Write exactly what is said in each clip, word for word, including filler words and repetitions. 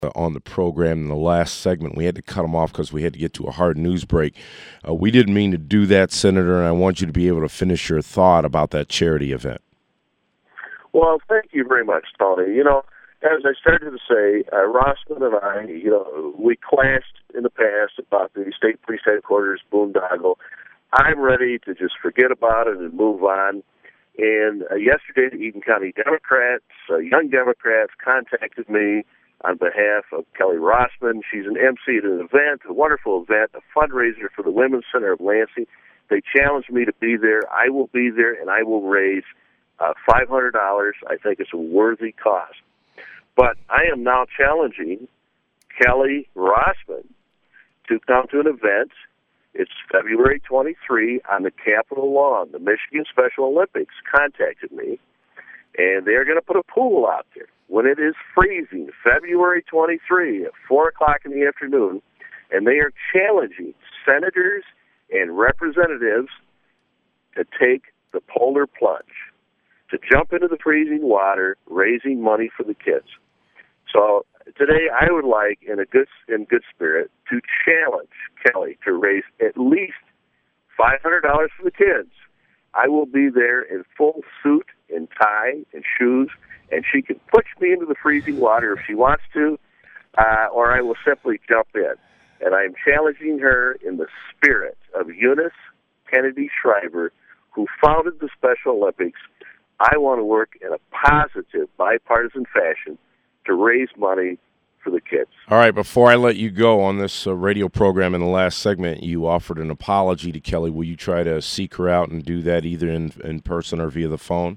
uh, on the program in the last segment. We had to cut him off because we had to get to a hard news break. Uh, we didn't mean to do that, Senator, and I want you to be able to finish your thought about that charity event. Well, thank you very much, Tony. You know, as I started to say, uh, Rossman and I, you know, we clashed in the past about the state police headquarters boondoggle. I'm ready to just forget about it and move on. And uh, yesterday, the Eaton County Democrats, uh, young Democrats, contacted me on behalf of Kelly Rossman. She's an M C at an event, a wonderful event, a fundraiser for the Women's Center of Lansing. They challenged me to be there. I will be there, and I will raise uh, five hundred dollars. I think it's a worthy cause. But I am now challenging Kelly Rossman to come to an event. It's February twenty-third on the Capitol lawn. The Michigan Special Olympics contacted me, and they're going to put a pool out there. When it is freezing, February twenty-third at four o'clock in the afternoon, and they are challenging senators and representatives to take the polar plunge, to jump into the freezing water, raising money for the kids. So today I would like, in a good in good spirit, to challenge Kelly to raise at least five hundred dollars for the kids. I will be there in full suit and tie and shoes, and she can push me into the freezing water if she wants to, uh, or I will simply jump in. And I am challenging her in the spirit of Eunice Kennedy Shriver, who founded the Special Olympics. I want to work in a positive, bipartisan fashion to raise money for the kids. All right, before I let you go on this uh, radio program in the last segment, you offered an apology to Kelly. Will you try to seek her out and do that either in, in person or via the phone?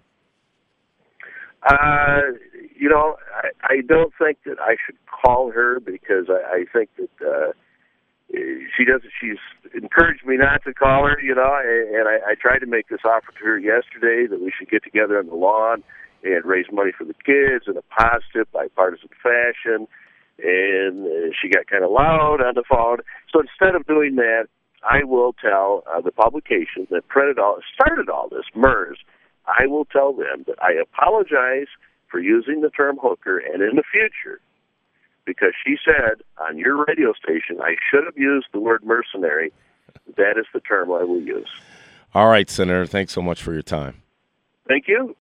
Uh, you know, I, I don't think that I should call her because I, I think that uh, she doesn't. She's encouraged me not to call her, you know, and, and I, I tried to make this offer to her yesterday that we should get together on the lawn and raise money for the kids in a positive, bipartisan fashion. And uh, she got kind of loud on the phone. So instead of doing that, I will tell uh, the publication that printed all, started all this, MERS, I will tell them that I apologize for using the term hooker, and in the future, because she said on your radio station I should have used the word mercenary, that is the term I will use. All right, Senator. Thanks so much for your time. Thank you.